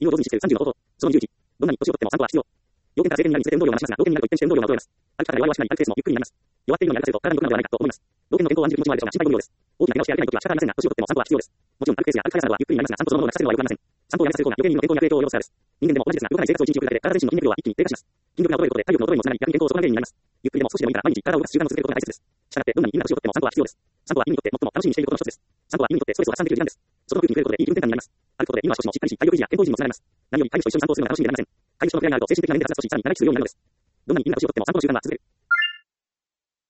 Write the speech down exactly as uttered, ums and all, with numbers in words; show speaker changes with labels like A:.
A: 犬を上手にしているさんじゅうの方法。そのにじゅういち。どんなに年をとっても散歩は必要。要件が制限になりにつれて運動量が増しますが、老犬になると一転して運動量が衰えます。歩き方が弱々しくなり、歩くペースもゆっくりになります。弱っているのに歩かせると体に毒なのではないかと思います。老犬の健康を案じる気持ちもあるでしょうが、心配ご無用です。大きな怪我をして歩けないときは仕方ありませんが、年をとっても散歩は必要です。もちろん歩くペースや歩く速さなどはゆっくりになりますが、散歩そのものがさせるのは良くありません。散歩をやめさせる方が余計に犬の健康に悪影響を及ぼすからです。人間でも同じですが、動かない生活を一日送るだけで体自身の筋肉量は一気に低下します。筋力が衰えることで体力の衰えにもつながり、逆に健康を損なう原因になります。ゆっくりでも少しでもいいから毎日体を動かす習慣を続けることが大切です。したがって、どんなに犬が年をとっても散歩は必要です。散歩は犬にとって最も楽しみにしていることの一つです。散歩は犬にとってストレスを発散できる時間です。外の空気に触れることでいい気分転換になります。歩くことで犬は少しもしっかりし、体力維持や健康維持にもつながります。何より飼い主と一緒に散歩をするのが楽しみでなりません。飼い主との触れ合いがあると精神的なメンテナンスとし、さらに長生きするようになるのです。どんなに犬が年をとっても散歩の習慣が続ける。